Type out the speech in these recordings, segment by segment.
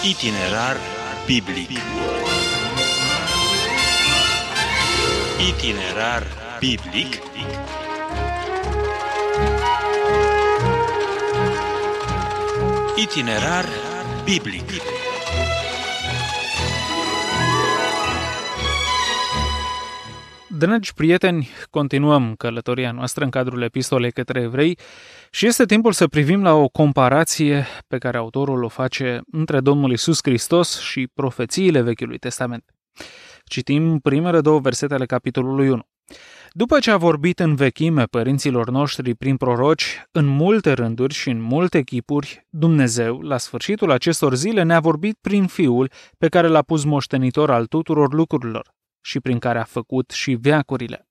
Itinerar biblic. Itinerar biblic. Itinerar biblic. Dragi prieteni, continuăm călătoria noastră în cadrul epistolei către evrei și este timpul să privim la o comparație pe care autorul o face între Domnul Iisus Hristos și profețiile Vechiului Testament. Citim primele două versete ale capitolului 1. După ce a vorbit în vechime părinților noștri prin proroci, în multe rânduri și în multe chipuri, Dumnezeu, la sfârșitul acestor zile, ne-a vorbit prin Fiul pe care l-a pus moștenitor al tuturor lucrurilor și prin care a făcut și veacurile.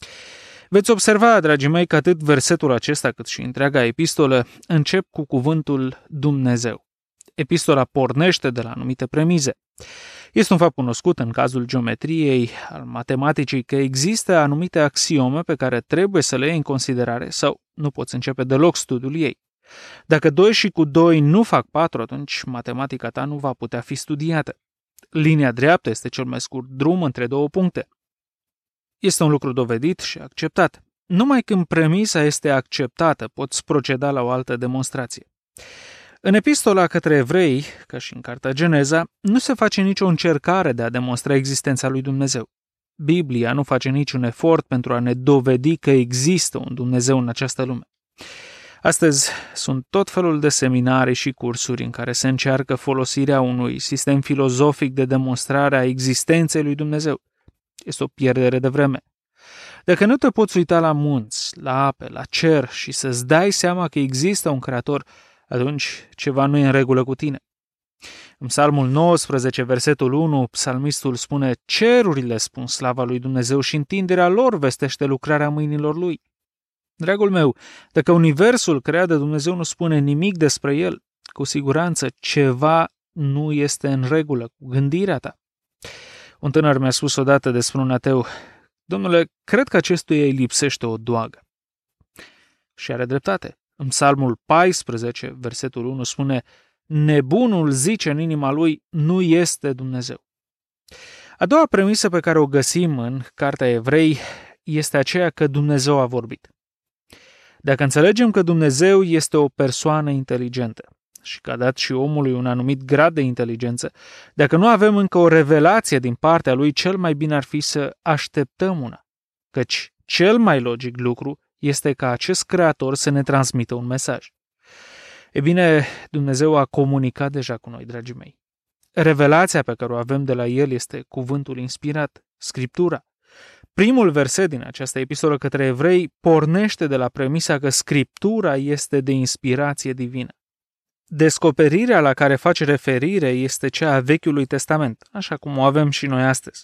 Veți observa, dragii mei, că atât versetul acesta cât și întreaga epistolă încep cu cuvântul Dumnezeu. Epistola pornește de la anumite premize. Este un fapt cunoscut în cazul geometriei, al matematicii, că există anumite axiome pe care trebuie să le iei în considerare sau nu poți începe deloc studiul ei. Dacă 2 și cu 2 nu fac 4, atunci matematica ta nu va putea fi studiată. Linia dreaptă este cel mai scurt drum între două puncte. Este un lucru dovedit și acceptat. Numai când premisa este acceptată, poți proceda la o altă demonstrație. În epistola către evrei, ca și în cartea Geneza, nu se face nicio încercare de a demonstra existența lui Dumnezeu. Biblia nu face niciun efort pentru a ne dovedi că există un Dumnezeu în această lume. Astăzi sunt tot felul de seminarii și cursuri în care se încearcă folosirea unui sistem filozofic de demonstrare a existenței lui Dumnezeu. Este o pierdere de vreme. Dacă nu te poți uita la munți, la ape, la cer și să-ți dai seama că există un creator, atunci ceva nu e în regulă cu tine. În Psalmul 19, versetul 1, psalmistul spune: cerurile spun slava lui Dumnezeu și întinderea lor vestește lucrarea mâinilor lui. Dragul meu, dacă universul creat de Dumnezeu nu spune nimic despre el, cu siguranță ceva nu este în regulă cu gândirea ta. Un tânăr mi-a spus odată despre un ateu: domnule, cred că acestuia îi lipsește o doagă. Și are dreptate. În Psalmul 14, versetul 1 spune: nebunul zice în inima lui, nu este Dumnezeu. A doua premisă pe care o găsim în Cartea Evrei este aceea că Dumnezeu a vorbit. Dacă înțelegem că Dumnezeu este o persoană inteligentă și că a dat și omului un anumit grad de inteligență, dacă nu avem încă o revelație din partea lui, cel mai bine ar fi să așteptăm una, căci cel mai logic lucru este ca acest creator să ne transmită un mesaj. E bine, Dumnezeu a comunicat deja cu noi, dragii mei. Revelația pe care o avem de la El este cuvântul inspirat, Scriptura. Primul verset din această epistolă către evrei pornește de la premisa că Scriptura este de inspirație divină. Descoperirea la care face referire este cea a Vechiului Testament, așa cum o avem și noi astăzi.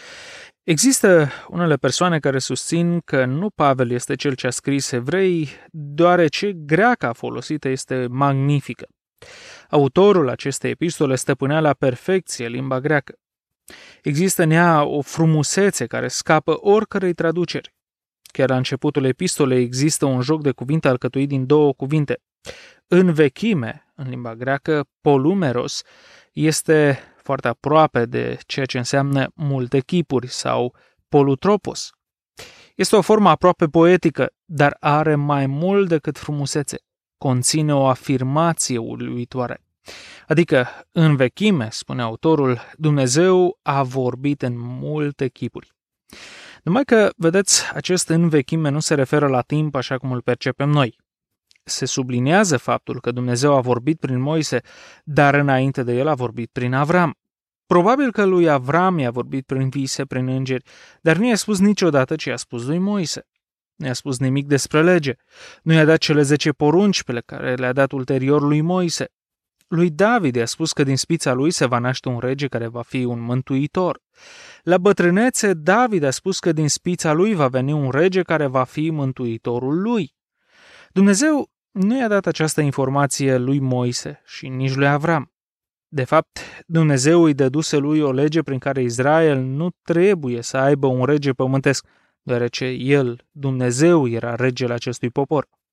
Există unele persoane care susțin că nu Pavel este cel ce a scris Evrei, deoarece greaca folosită este magnifică. Autorul acestei epistole stăpânea la perfecție limba greacă. Există în ea o frumusețe care scapă oricărei traduceri. Chiar la începutul epistolei există un joc de cuvinte alcătuit din două cuvinte. În vechime, în limba greacă, polumeros este foarte aproape de ceea ce înseamnă multe chipuri sau polutropos. Este o formă aproape poetică, dar are mai mult decât frumusețe. Conține o afirmație uluitoare. Adică, în vechime, spune autorul, Dumnezeu a vorbit în multe chipuri. Numai că, vedeți, acest în vechime nu se referă la timp așa cum îl percepem noi. Se subliniază faptul că Dumnezeu a vorbit prin Moise, dar înainte de el a vorbit prin Avram. Probabil că lui Avram i-a vorbit prin vise, prin îngeri, dar nu i-a spus niciodată ce i-a spus lui Moise. Nu i-a spus nimic despre lege. Nu i-a dat cele 10 porunci pe care le-a dat ulterior lui Moise. Lui David i-a spus că din spița lui se va naște un rege care va fi un mântuitor. La bătrânețe, David a spus că din spița lui va veni un rege care va fi mântuitorul lui. Dumnezeu nu i-a dat această informație lui Moise și nici lui Avram. De fapt, Dumnezeu îi dăduse lui o lege prin care Israel nu trebuie să aibă un rege pământesc, deoarece el, Dumnezeu, era regele acestui popor.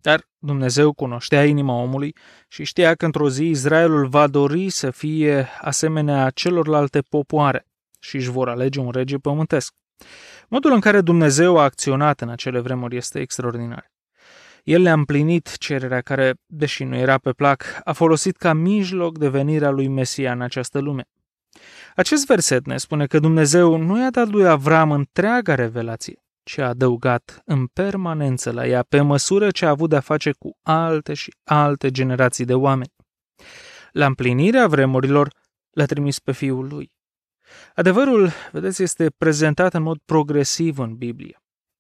Dar Dumnezeu cunoștea inima omului și știa că într-o zi Israelul va dori să fie asemenea celorlalte popoare și își vor alege un rege pământesc. Modul în care Dumnezeu a acționat în acele vremuri este extraordinar. El le-a împlinit cererea care, deși nu era pe plac, a folosit ca mijloc de venirea lui Mesia în această lume. Acest verset ne spune că Dumnezeu nu i-a dat lui Avram întreaga revelație, ci a adăugat în permanență la ea pe măsură ce a avut de-a face cu alte și alte generații de oameni. La împlinirea vremurilor l-a trimis pe Fiul lui. Adevărul, vedeți, este prezentat în mod progresiv în Biblie.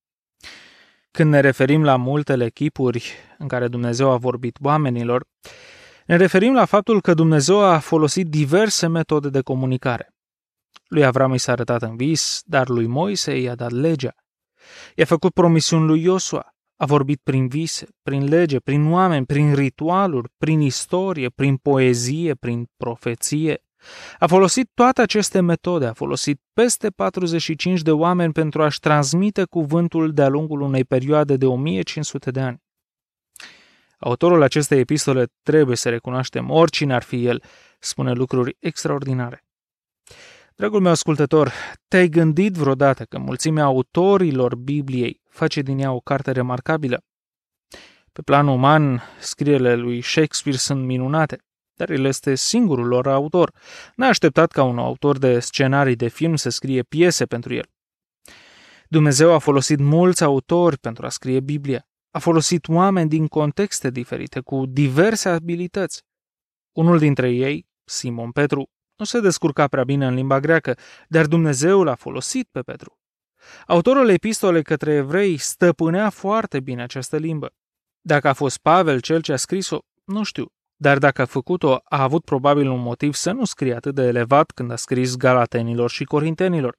Când ne referim la multele chipuri în care Dumnezeu a vorbit oamenilor, ne referim la faptul că Dumnezeu a folosit diverse metode de comunicare. Lui Avram i s-a arătat în vis, dar lui Moise i-a dat legea. I-a făcut promisiuni lui Iosua, a vorbit prin vise, prin lege, prin oameni, prin ritualuri, prin istorie, prin poezie, prin profeție. A folosit toate aceste metode, a folosit peste 45 de oameni pentru a-și transmite cuvântul de-a lungul unei perioade de 1500 de ani. Autorul acestei epistole, trebuie să recunoaștem, oricine ar fi el, spune lucruri extraordinare. Dragul meu ascultător, te-ai gândit vreodată că mulțimea autorilor Bibliei face din ea o carte remarcabilă? Pe plan uman, scrierile lui Shakespeare sunt minunate, dar el este singurul lor autor. N-a așteptat ca un autor de scenarii de film să scrie piese pentru el. Dumnezeu a folosit mulți autori pentru a scrie Biblia. A folosit oameni din contexte diferite, cu diverse abilități. Unul dintre ei, Simon Petru, nu se descurca prea bine în limba greacă, dar Dumnezeu l-a folosit pe Petru. Autorul epistolei către evrei stăpânea foarte bine această limbă. Dacă a fost Pavel cel ce a scris-o, nu știu, dar dacă a făcut-o, a avut probabil un motiv să nu scrie atât de elevat când a scris Galatenilor și Corintenilor.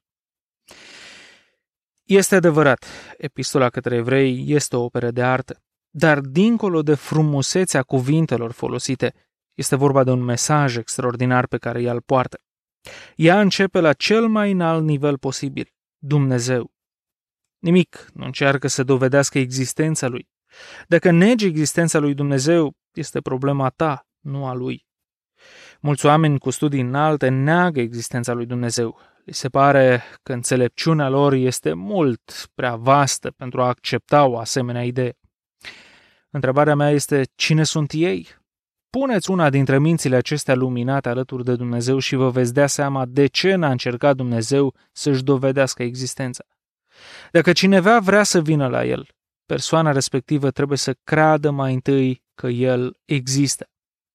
Este adevărat, epistola către evrei este o operă de artă, dar dincolo de frumusețea cuvintelor folosite, este vorba de un mesaj extraordinar pe care ea îl poartă. Ea începe la cel mai înalt nivel posibil, Dumnezeu. Nimic nu încearcă să dovedească existența lui. Dacă negi existența lui Dumnezeu, este problema ta, nu a lui. Mulți oameni cu studii înalte neagă existența lui Dumnezeu. Li se pare că înțelepciunea lor este mult prea vastă pentru a accepta o asemenea idee. Întrebarea mea este, cine sunt ei? Puneți una dintre mințile acestea luminate alături de Dumnezeu și vă veți dea seama de ce n-a încercat Dumnezeu să-și dovedească existența. Dacă cineva vrea să vină la el, persoana respectivă trebuie să creadă mai întâi că el există.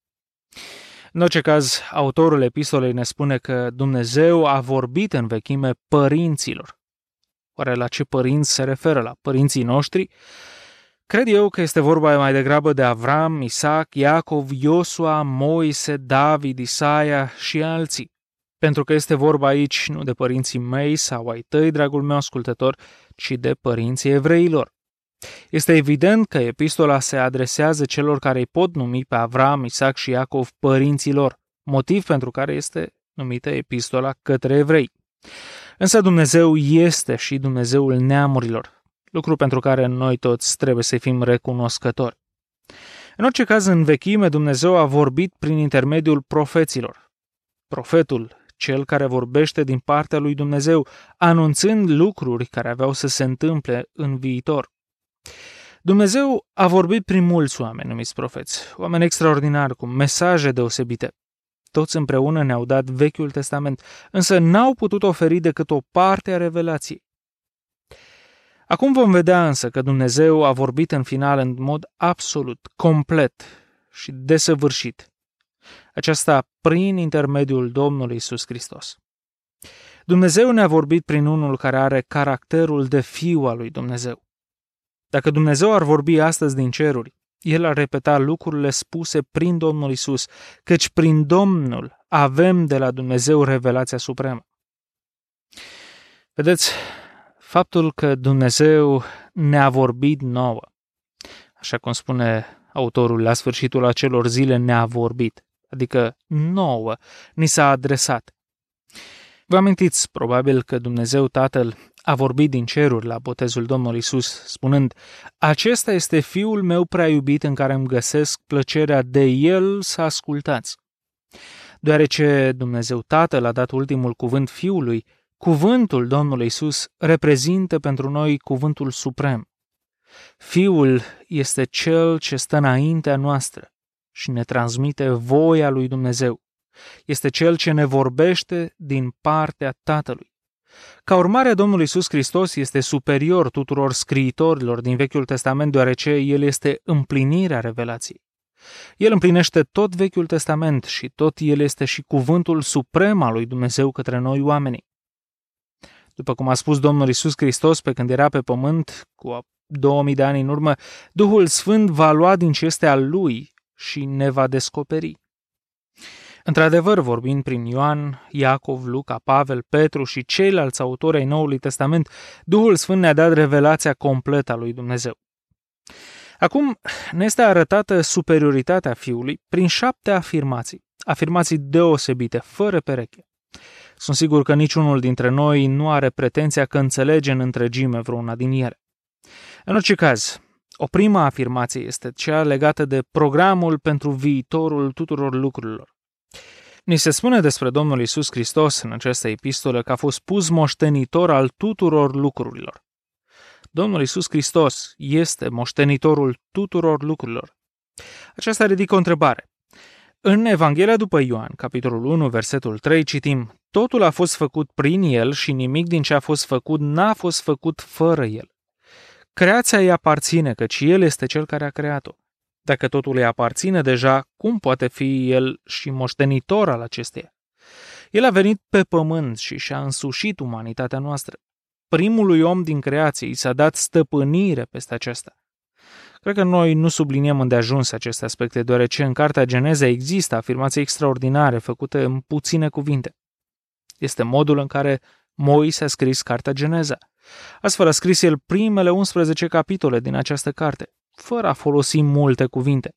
În orice caz, autorul epistolei ne spune că Dumnezeu a vorbit în vechime părinților. Oare la ce părinți se referă? La părinții noștri? Cred eu că este vorba mai degrabă de Avram, Isaac, Iacov, Iosua, Moise, David, Isaia și alții. Pentru că este vorba aici nu de părinții mei sau ai tăi, dragul meu ascultător, ci de părinții evreilor. Este evident că epistola se adresează celor care îi pot numi pe Avram, Isaac și Iacov părinții lor, motiv pentru care este numită epistola către evrei. Însă Dumnezeu este și Dumnezeul neamurilor, lucru pentru care noi toți trebuie să fim recunoscători. În orice caz, în vechime, Dumnezeu a vorbit prin intermediul profeților. Profetul, cel care vorbește din partea lui Dumnezeu, anunțând lucruri care aveau să se întâmple în viitor. Dumnezeu a vorbit prin mulți oameni numiți profeți, oameni extraordinari cu mesaje deosebite. Toți împreună ne-au dat Vechiul Testament, însă n-au putut oferi decât o parte a revelației. Acum vom vedea însă că Dumnezeu a vorbit în final în mod absolut, complet și desăvârșit. Aceasta prin intermediul Domnului Iisus Hristos. Dumnezeu ne-a vorbit prin unul care are caracterul de fiu al lui Dumnezeu. Dacă Dumnezeu ar vorbi astăzi din ceruri, El ar repeta lucrurile spuse prin Domnul Iisus, căci prin Domnul avem de la Dumnezeu revelația supremă. Vedeți, faptul că Dumnezeu ne-a vorbit nouă, așa cum spune autorul, la sfârșitul acelor zile ne-a vorbit, adică nouă, ni s-a adresat. Vă amintiți probabil că Dumnezeu Tatăl a vorbit din ceruri la botezul Domnului Iisus, spunând: acesta este Fiul meu prea iubit în care îmi găsesc plăcerea, de El să ascultați. Deoarece Dumnezeu Tatăl a dat ultimul cuvânt Fiului, cuvântul Domnului Iisus reprezintă pentru noi cuvântul suprem. Fiul este Cel ce stă înaintea noastră și ne transmite voia lui Dumnezeu. Este Cel ce ne vorbește din partea Tatălui. Ca urmare, Domnul Iisus Hristos este superior tuturor scriitorilor din Vechiul Testament, deoarece El este împlinirea revelației. El împlinește tot Vechiul Testament și tot El este și cuvântul suprem al lui Dumnezeu către noi oamenii. După cum a spus Domnul Iisus Hristos pe când era pe pământ cu 2000 de ani în urmă, Duhul Sfânt va lua din ce este al Lui și ne va descoperi. Într-adevăr, vorbind prin Ioan, Iacov, Luca, Pavel, Petru și ceilalți autori ai Noului Testament, Duhul Sfânt ne-a dat revelația completă a lui Dumnezeu. Acum ne este arătată superioritatea Fiului prin 7 afirmații deosebite, fără pereche. Sunt sigur că niciunul dintre noi nu are pretenția că înțelege în întregime vreuna din ele. În orice caz, o primă afirmație este cea legată de programul pentru viitorul tuturor lucrurilor. Ni se spune despre Domnul Iisus Hristos în această epistolă că a fost pus moștenitor al tuturor lucrurilor. Domnul Iisus Hristos este moștenitorul tuturor lucrurilor. Aceasta ridică o întrebare. În Evanghelia după Ioan, capitolul 1, versetul 3, citim: totul a fost făcut prin El și nimic din ce a fost făcut n-a fost făcut fără El. Creația îi aparține, căci El este Cel care a creat-o. Dacă totul îi aparține deja, cum poate fi El și moștenitor al acesteia? El a venit pe pământ și și-a însușit umanitatea noastră. Primului om din creație i s-a dat stăpânire peste aceasta. Cred că noi nu subliniem îndeajuns aceste aspecte, deoarece în Cartea Geneza există afirmații extraordinare făcute în puține cuvinte. Este modul în care Moise a scris Cartea Geneza. Astfel a scris el primele 11 capitole din această carte, fără a folosi multe cuvinte.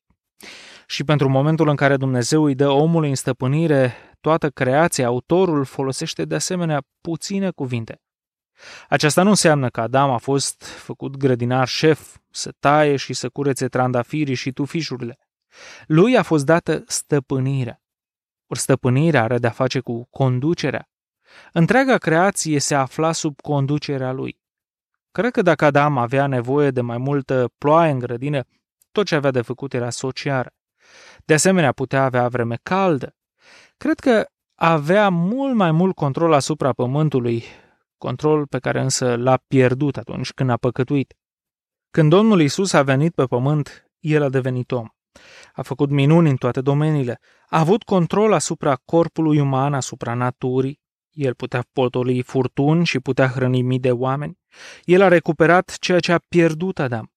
Și pentru momentul în care Dumnezeu îi dă omului în stăpânire toată creația, autorul folosește de asemenea puține cuvinte. Aceasta nu înseamnă că Adam a fost făcut grădinar șef, să taie și să curețe trandafirii și tufișurile. Lui a fost dată stăpânirea. Ori stăpânirea are de-a face cu conducerea. Întreaga creație se afla sub conducerea lui. Cred că dacă Adam avea nevoie de mai multă ploaie în grădină, tot ce avea de făcut era să o ceară. De asemenea, putea avea vreme caldă. Cred că avea mult mai mult control asupra pământului, control pe care însă l-a pierdut atunci când a păcătuit. Când Domnul Iisus a venit pe pământ, El a devenit om. A făcut minuni în toate domeniile. A avut control asupra corpului uman, asupra naturii. El putea potoli furtuni și putea hrăni mii de oameni. El a recuperat ceea ce a pierdut Adam.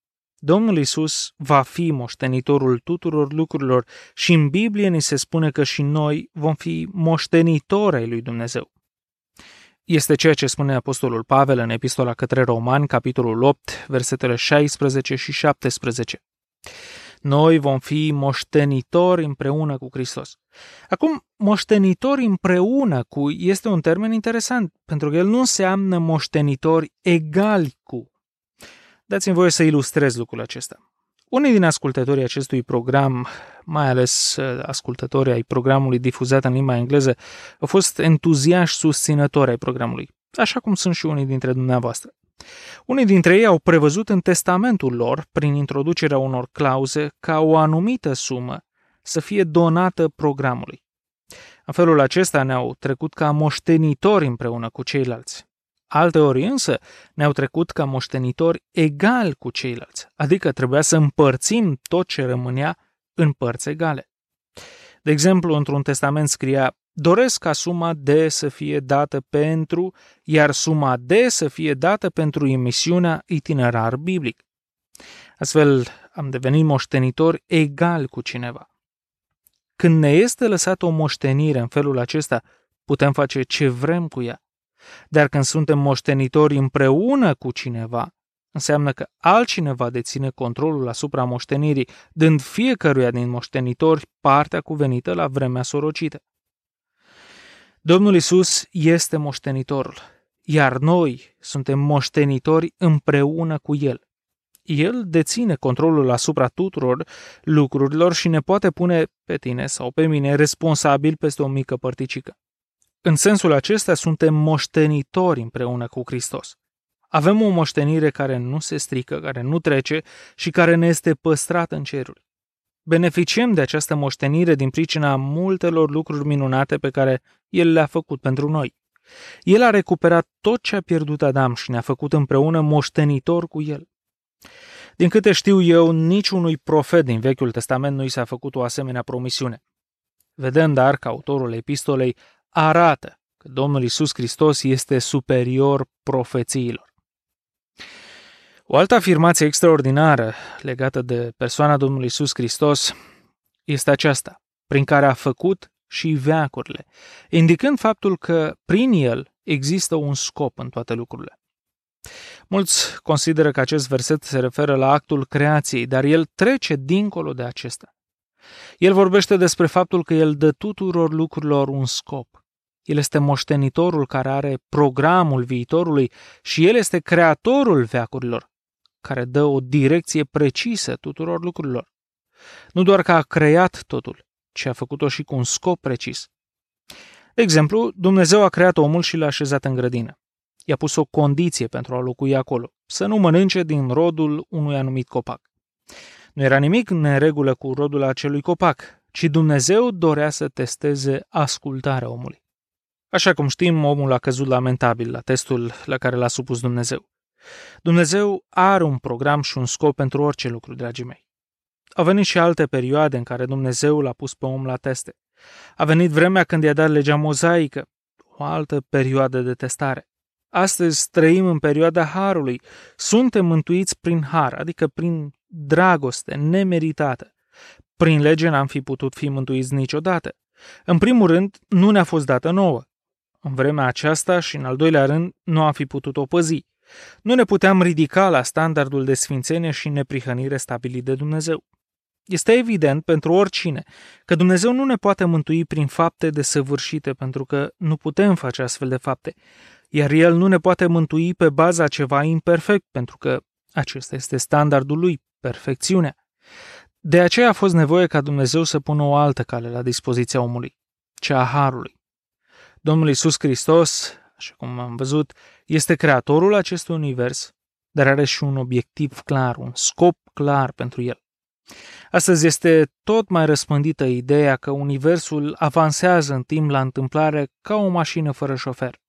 Domnul Iisus va fi moștenitorul tuturor lucrurilor și în Biblie ni se spune că și noi vom fi moștenitori ai lui Dumnezeu. Este ceea ce spune Apostolul Pavel în Epistola către Romani, capitolul 8, versetele 16 și 17. Noi vom fi moștenitori împreună cu Hristos. Acum, moștenitori împreună cu este un termen interesant, pentru că el nu înseamnă moștenitori egali cu. Dați-mi voie să ilustrez lucrul acesta. Unii din ascultătorii acestui program, mai ales ascultătorii ai programului difuzat în limba engleză, au fost entuziaști susținători ai programului, așa cum sunt și unii dintre dumneavoastră. Unii dintre ei au prevăzut în testamentul lor, prin introducerea unor clauze, ca o anumită sumă să fie donată programului. În felul acesta ne-au trecut ca moștenitori împreună cu ceilalți. Alteori însă ne-au trecut ca moștenitori egali cu ceilalți, adică trebuia să împărțim tot ce rămânea în părți egale. De exemplu, într-un testament scria: doresc ca suma D să fie dată pentru, iar suma D să fie dată pentru emisiunea Itinerar Biblic. Astfel am devenit moștenitori egali cu cineva. Când ne este lăsată o moștenire în felul acesta, putem face ce vrem cu ea. Dar când suntem moștenitori împreună cu cineva, înseamnă că altcineva deține controlul asupra moștenirii, dând fiecăruia din moștenitori partea cuvenită la vremea sorocită. Domnul Iisus este moștenitorul, iar noi suntem moștenitori împreună cu El. El deține controlul asupra tuturor lucrurilor și ne poate pune pe tine sau pe mine responsabil peste o mică părticică. În sensul acesta suntem moștenitori împreună cu Hristos. Avem o moștenire care nu se strică, care nu trece și care ne este păstrată în ceruri. Beneficiem de această moștenire din pricina multelor lucruri minunate pe care El le-a făcut pentru noi. El a recuperat tot ce a pierdut Adam și ne-a făcut împreună moștenitor cu El. Din câte știu eu, niciunui profet din Vechiul Testament nu i s-a făcut o asemenea promisiune. Vedem dar că autorul epistolei arată că Domnul Iisus Hristos este superior profețiilor. O altă afirmație extraordinară legată de persoana Domnului Iisus Hristos este aceasta, prin care a făcut și veacurile, indicând faptul că prin El există un scop în toate lucrurile. Mulți consideră că acest verset se referă la actul creației, dar el trece dincolo de acesta. El vorbește despre faptul că El dă tuturor lucrurilor un scop. El este moștenitorul care are programul viitorului și El este creatorul veacurilor, care dă o direcție precisă tuturor lucrurilor. Nu doar că a creat totul, ci a făcut-o și cu un scop precis. De exemplu, Dumnezeu a creat omul și l-a așezat în grădină. I-a pus o condiție pentru a locui acolo, să nu mănânce din rodul unui anumit copac. Nu era nimic în neregulă cu rodul acelui copac, ci Dumnezeu dorea să testeze ascultarea omului. Așa cum știm, omul a căzut lamentabil la testul la care l-a supus Dumnezeu. Dumnezeu are un program și un scop pentru orice lucru, dragii mei. Au venit și alte perioade în care Dumnezeu l-a pus pe om la teste. A venit vremea când i-a dat legea mozaică, o altă perioadă de testare. Astăzi trăim în perioada harului. Suntem mântuiți prin har, adică prin dragoste nemeritată. Prin lege n-am fi putut fi mântuiți niciodată. În primul rând, nu ne-a fost dată nouă. În vremea aceasta și în al doilea rând, nu am fi putut o păzi. Nu ne puteam ridica la standardul de sfințenie și neprihănire stabilit de Dumnezeu. Este evident pentru oricine că Dumnezeu nu ne poate mântui prin fapte desăvârșite, pentru că nu putem face astfel de fapte, iar El nu ne poate mântui pe baza ceva imperfect, pentru că acesta este standardul Lui, perfecțiunea. De aceea a fost nevoie ca Dumnezeu să pună o altă cale la dispoziția omului, cea a harului. Domnul Iisus Hristos, așa cum am văzut, este creatorul acestui univers, dar are și un obiectiv clar, un scop clar pentru el. Astăzi este tot mai răspândită ideea că universul avansează în timp la întâmplare ca o mașină fără șofer.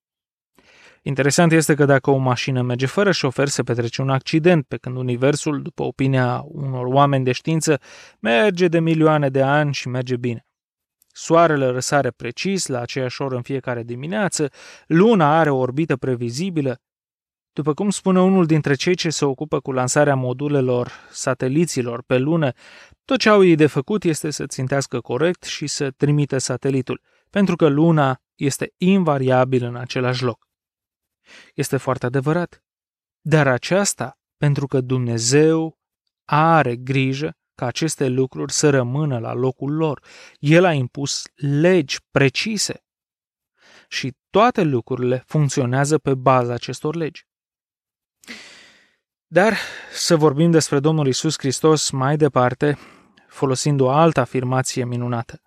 Interesant este că dacă o mașină merge fără șofer, se petrece un accident, pe când universul, după opinia unor oameni de știință, merge de milioane de ani și merge bine. Soarele răsare precis la aceeași oră în fiecare dimineață, luna are o orbită previzibilă. După cum spune unul dintre cei ce se ocupă cu lansarea modulelor sateliților pe lună, tot ce au ei de făcut este să țintească corect și să trimită satelitul, pentru că luna este invariabil în același loc. Este foarte adevărat. Dar aceasta pentru că Dumnezeu are grijă ca aceste lucruri să rămână la locul lor. El a impus legi precise și toate lucrurile funcționează pe baza acestor legi. Dar să vorbim despre Domnul Iisus Hristos mai departe, folosind o altă afirmație minunată.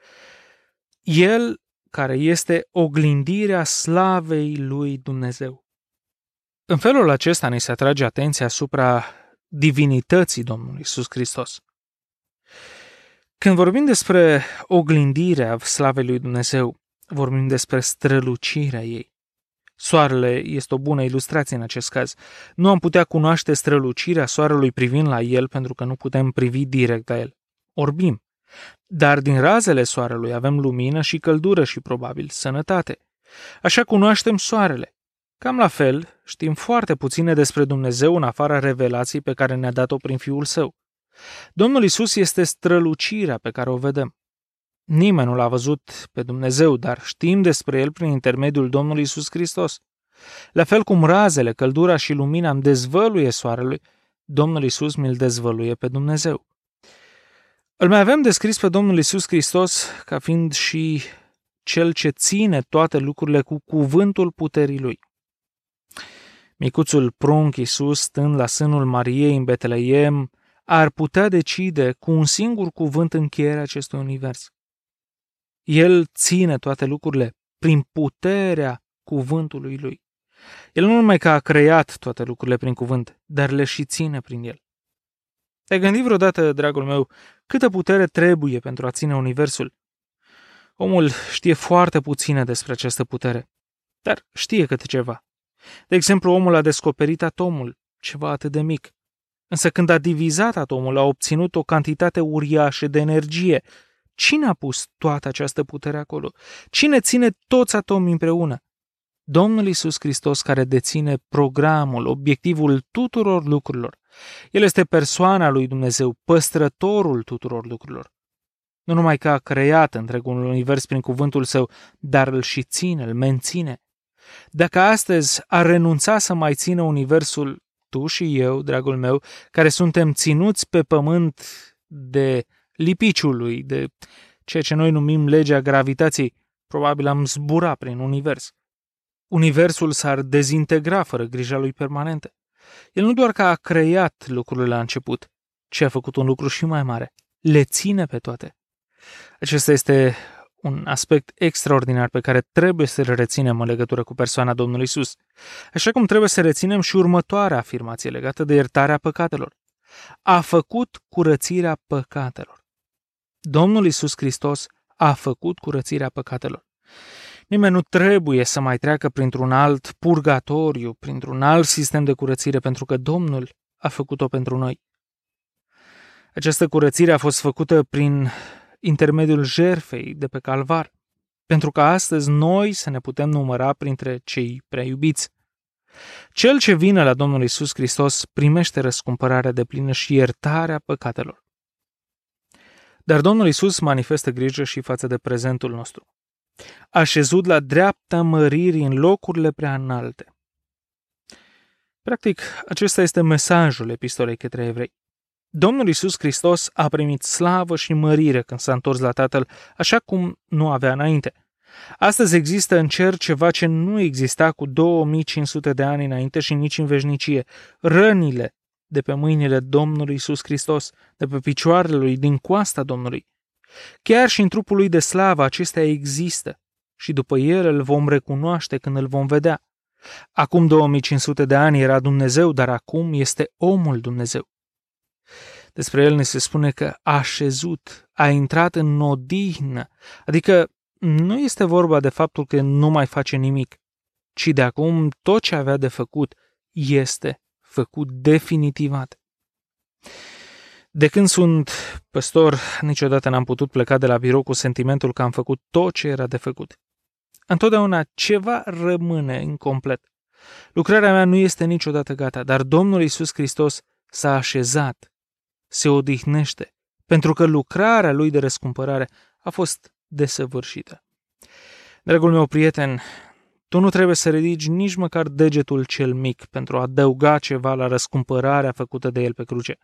El care este oglindirea slavei lui Dumnezeu. În felul acesta ne se atrage atenția asupra divinității Domnului Iisus Hristos. Când vorbim despre oglindirea slavei lui Dumnezeu, vorbim despre strălucirea ei. Soarele este o bună ilustrație în acest caz. Nu am putea cunoaște strălucirea soarelui privind la el pentru că nu putem privi direct la el. Orbim. Dar din razele soarelui avem lumină și căldură și probabil sănătate. Așa cunoaștem soarele. Cam la fel, știm foarte puține despre Dumnezeu în afara revelației pe care ne-a dat-o prin Fiul Său. Domnul Iisus este strălucirea pe care o vedem. Nimeni nu l-a văzut pe Dumnezeu, dar știm despre El prin intermediul Domnului Iisus Hristos. La fel cum razele, căldura și lumina îmi dezvăluie soarelui, Domnul Iisus mi-l dezvăluie pe Dumnezeu. Îl mai avem descris pe Domnul Iisus Hristos ca fiind și cel ce ține toate lucrurile cu cuvântul puterii lui. Micuțul prunc Iisus, stând la sânul Mariei în Betleem, ar putea decide cu un singur cuvânt încheierea acestui univers. El ține toate lucrurile prin puterea cuvântului lui. El nu numai că a creat toate lucrurile prin cuvânt, dar le și ține prin el. Te-ai gândit vreodată, dragul meu, câtă putere trebuie pentru a ține universul? Omul știe foarte puține despre această putere, dar știe câte ceva. De exemplu, omul a descoperit atomul, ceva atât de mic. Însă când a divizat atomul, a obținut o cantitate uriașă de energie. Cine a pus toată această putere acolo? Cine ține toți atomii împreună? Domnul Iisus Hristos, care deține programul, obiectivul tuturor lucrurilor. El este persoana lui Dumnezeu, păstrătorul tuturor lucrurilor. Nu numai că a creat întregul univers prin cuvântul său, dar îl și ține, îl menține. Dacă astăzi ar renunța să mai țină universul, tu și eu, dragul meu, care suntem ținuți pe pământ de lipiciul lui, de ceea ce noi numim legea gravitației, probabil am zbura prin univers. Universul s-ar dezintegra fără grija lui permanentă. El nu doar că a creat lucrurile la început, ci a făcut un lucru și mai mare. Le ține pe toate. Acesta este un aspect extraordinar pe care trebuie să-l reținem în legătură cu persoana Domnului Iisus. Așa cum trebuie să reținem și următoarea afirmație legată de iertarea păcatelor. A făcut curățirea păcatelor. Domnul Iisus Hristos a făcut curățirea păcatelor. Nimeni nu trebuie să mai treacă printr-un alt purgatoriu, printr-un alt sistem de curățire, pentru că Domnul a făcut-o pentru noi. Această curățire a fost făcută prin intermediul jertfei de pe Calvar, pentru că astăzi noi să ne putem număra printre cei prea iubiți. Cel ce vine la Domnul Iisus Hristos primește răscumpărarea deplină și iertarea păcatelor. Dar Domnul Iisus manifestă grijă și față de prezentul nostru. Așezut la dreapta măririi în locurile prea înalte. Practic, acesta este mesajul epistolei către evrei. Domnul Iisus Hristos a primit slavă și mărire când s-a întors la Tatăl, așa cum nu avea înainte. Astăzi există în cer ceva ce nu exista cu 2500 de ani înainte și nici în veșnicie. Rănile de pe mâinile Domnului Iisus Hristos, de pe picioarele lui, din coasta Domnului. Chiar și în trupul lui de slavă acestea există și după el îl vom recunoaște când îl vom vedea. Acum 2500 de ani era Dumnezeu, dar acum este omul Dumnezeu. Despre el ne se spune că a așezut, a intrat în odihnă, adică nu este vorba de faptul că nu mai face nimic, ci de acum tot ce avea de făcut este făcut definitivat. De când sunt păstor, niciodată n-am putut pleca de la birou cu sentimentul că am făcut tot ce era de făcut. Întotdeauna ceva rămâne incomplet. Lucrarea mea nu este niciodată gata, dar Domnul Iisus Hristos s-a așezat, se odihnește, pentru că lucrarea lui de răscumpărare a fost desăvârșită. Dragul meu prieten, tu nu trebuie să ridici nici măcar degetul cel mic pentru a adăuga ceva la răscumpărarea făcută de el pe cruce.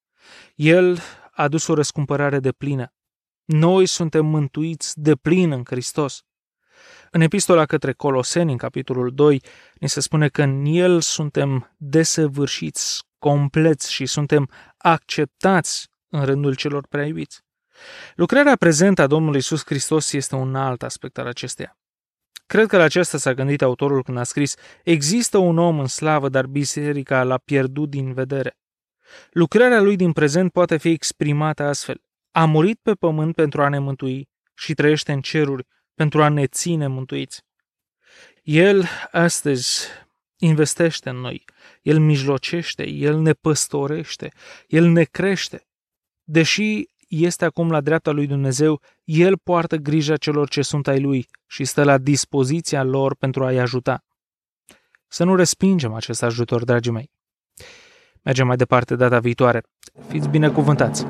El a adus o răscumpărare deplină. Noi suntem mântuiți deplin în Hristos. În epistola către Coloseni, în capitolul 2, ni se spune că în el suntem desăvârșiți, compleți și suntem acceptați în rândul celor prea iubiți. Lucrarea prezentă a Domnului Iisus Hristos este un alt aspect al acesteia. Cred că la aceasta s-a gândit autorul când a scris: există un om în slavă, dar biserica l-a pierdut din vedere. Lucrarea lui din prezent poate fi exprimată astfel: a murit pe pământ pentru a ne mântui și trăiește în ceruri pentru a ne ține mântuiți. El astăzi investește în noi, El mijlocește, El ne păstorește, El ne crește. Deși este acum la dreapta lui Dumnezeu, El poartă grija celor ce sunt ai Lui și stă la dispoziția lor pentru a-i ajuta. Să nu respingem acest ajutor, dragii mei. Mergem mai departe data viitoare. Fiți binecuvântați!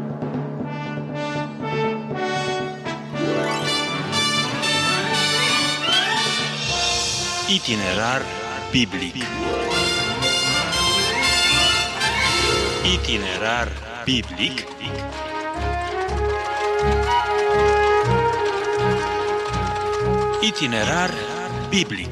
Itinerar biblic. Itinerar biblic Itinerar biblic.